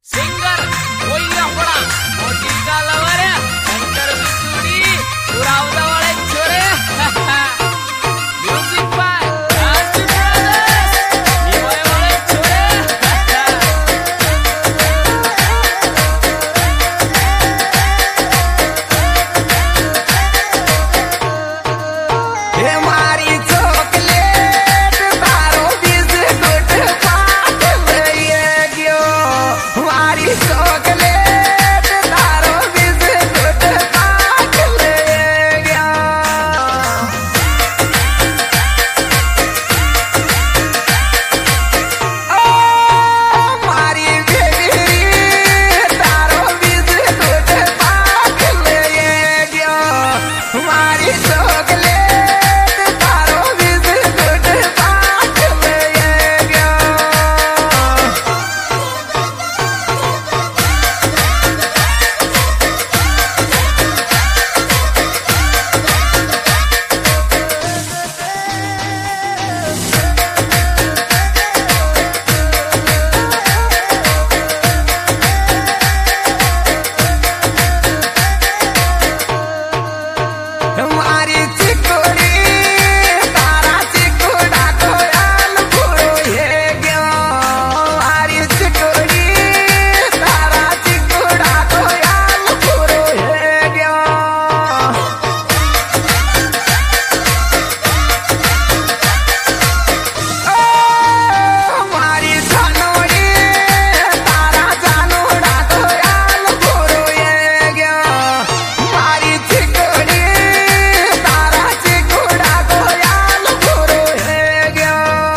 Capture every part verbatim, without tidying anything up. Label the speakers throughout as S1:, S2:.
S1: singer कोई लफड़ा मोटी का लवर शंकर बिचूड़ी उड़ावदा वाले छोरे म्यूजिक बाय राज ब्रदर्स ये वाले छोरे
S2: हे मारी चॉकलेट तारो बिस्कुट पाट लइए गयो मारी चॉकलेट तारो बिस्कुट पाट लइए गयो ओ मारी बेबी तारो बिस्कुट पाट लइए गयो मारी चॉकलेट तारो बिस्कुट पाट लइए गयो हमारी चिकोड़ी तारा चिकोड़ा कोयल फुरो हे गयो हमारी चिकोड़ी तारा चिकोड़ा कोयल फुरो हे गयो ओ हमारी जानोड़ी तारा जानोड़ा कोयल फुरो हे गयो हमारी चिकोड़ी तारा चिकोड़ा कोयल फुरो हे गयो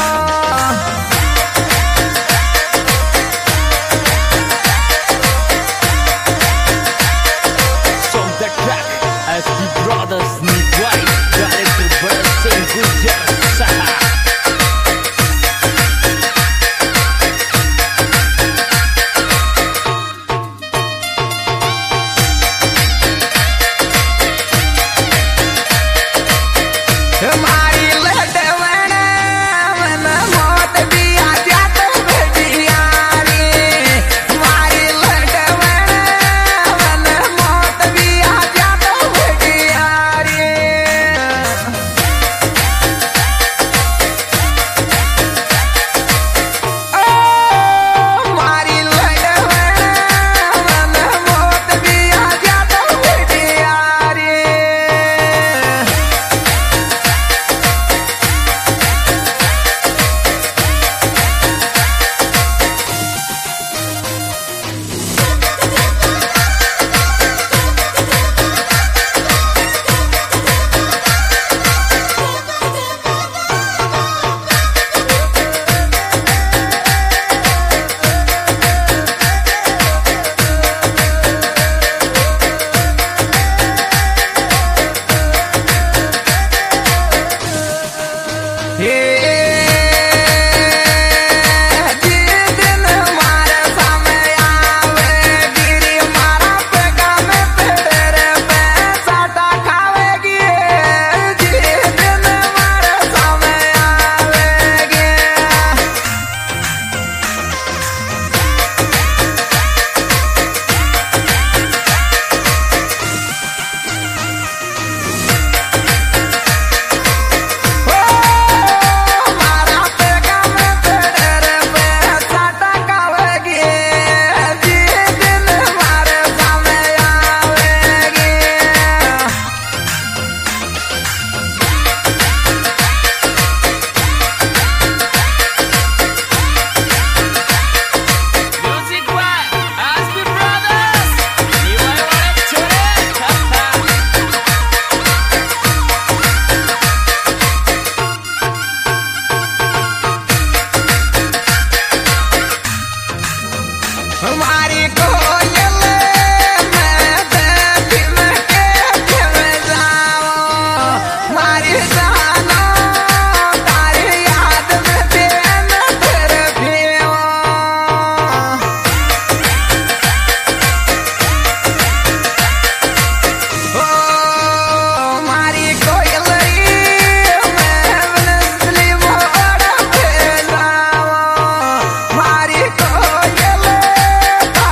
S1: From the track S B Brothers Need White Director Bersin Gujar Saha
S2: हमारी लडवण मन मौत दिया जात बडियारी हमारी लडवण मन मौत दिया जात बडियारी ओ हमारी लडवण मन मौत दिया जात बडियारी
S1: Music by S B Brothers ये वाले छोरे
S2: हमारी कोयल मैं देखी मैं के में जाऊं हमारी जानो तारी याद में दिन फिर फिरो ओ हमारी कोयल मैं बनसली मोड़ पे जाऊं हमारी कोयल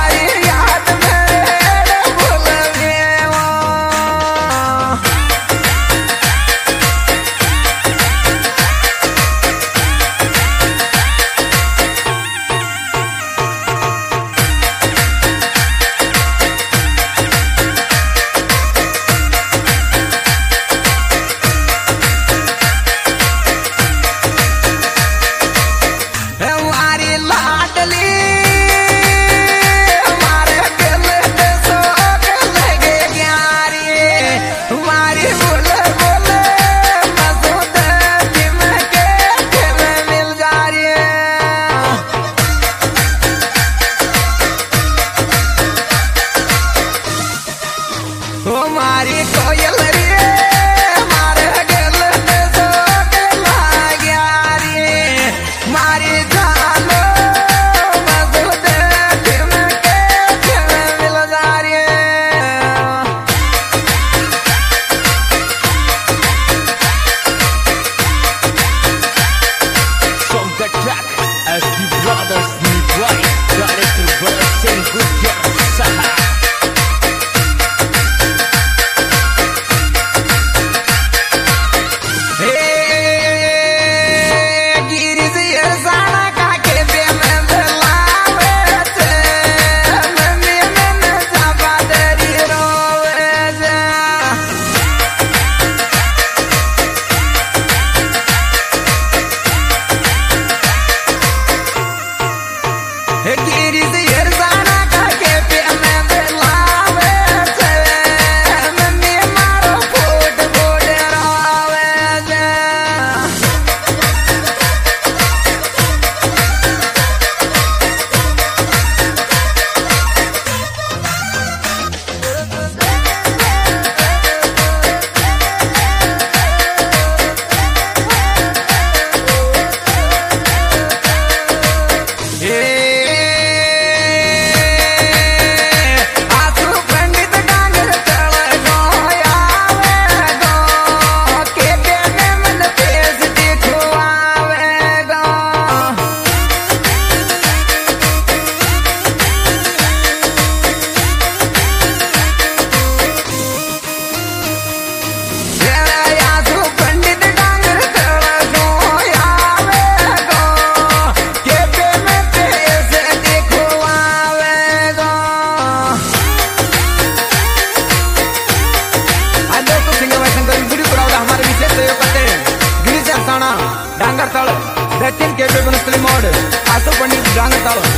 S2: सांगताल